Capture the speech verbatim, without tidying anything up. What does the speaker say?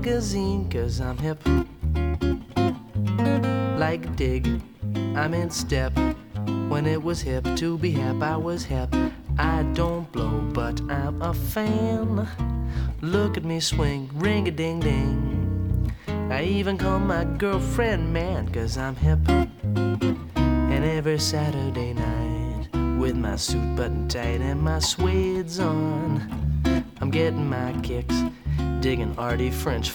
magazine, cause I'm hip like a dig. I'm in step. When it was hip to be hip, I was hip. I don't blow, but I'm a fan. Look at me swing, ring-a-ding-ding. I even call my girlfriend man, cause I'm hip. And every Saturday night, with my suit buttoned tight and my suede's on, I'm getting my kicks, digging arty French